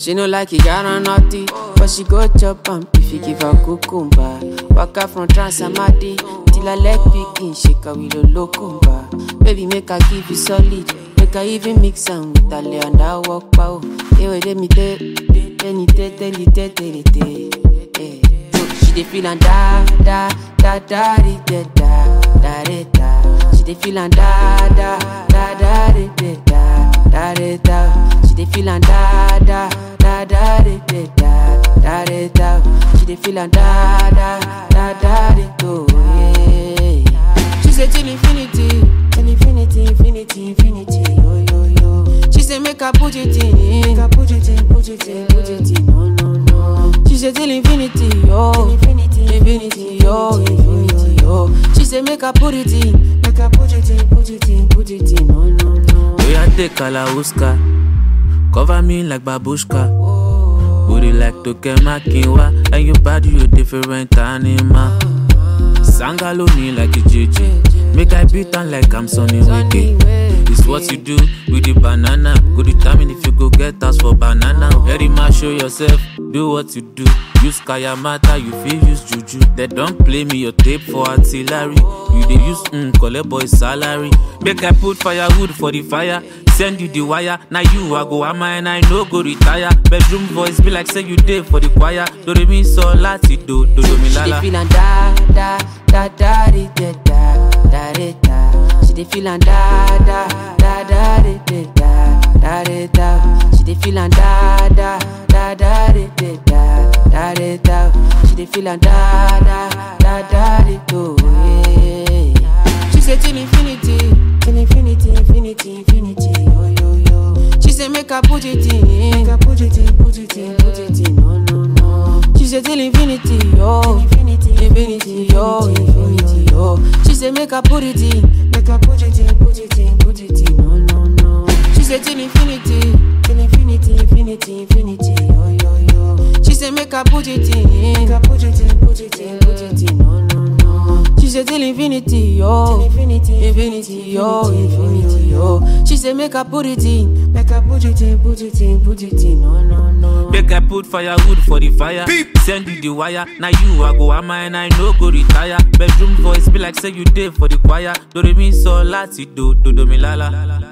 She no like it, got on naughty, but she go chop if you give her cucumber. Waka from Transamadi till her leg begin shake her with a locumba. Baby, make her give you solid, make her even mix am with her lay and her walk pow. Hey, wait, let me tell you. She dey feel and da da da da da da da da da. She dey feel and da da da da da da da da. She dey feel and da da da da da da da da. She dey feel and da da da da da. She say till infinity, infinity, infinity, infinity. Yo yo yo. She say make her put it in, put it in, put it in, put it in. No no no. She say till infinity, yo, infinity, infinity, yo, infinity, yo. She say make her put it in, make her put it in, put it in, put it in. No no no. We a take Kalauska, cover me like babushka. Booty like Tokemakinwa, and your body you different animal. Sangalo me like a JJ, make I beat on like I'm Sonny Wiki. It's what you do with the banana. Go determine if you go get us for banana. Very much show yourself, do what you do. Use Kayamata, you feel use Juju. They don't play me your tape for artillery. You they use collect boy salary. Make I put firewood for the fire. Send you the wire. Now you I go ama and I no go retire. Bedroom voice be like say you did for the choir. Do re mi so lati do mi lala. She dey feel and da da da da da da da da. She dey feel and da da da da da da da. She dey feel and da da da da da da da. She dey feel and da da da da da. She say till infinity, infinity, infinity, infinity. Yo yo yo. She say make her put it in, put it in, put it in, put it in. No no no. She say till infinity, yo, infinity, infinity, yo, infinity, yo. She say make her put it in, make her put it in, put it in, put it in. No no no. She say till infinity, infinity, infinity, infinity. Yo yo yo. She say make her put it in, put it in, put it in, put it in. No no no. She say till infinity, yo, infinity, infinity, yo, infinity, yo. She say make her put it in, make her put it in, put it in, put it in. No no no. Make I put firewood for the fire. Beep. Send you the wire. Now you I go ama and I no go retire. Bedroom voice be like say you did for the choir. Do re mi so lati do mi lala.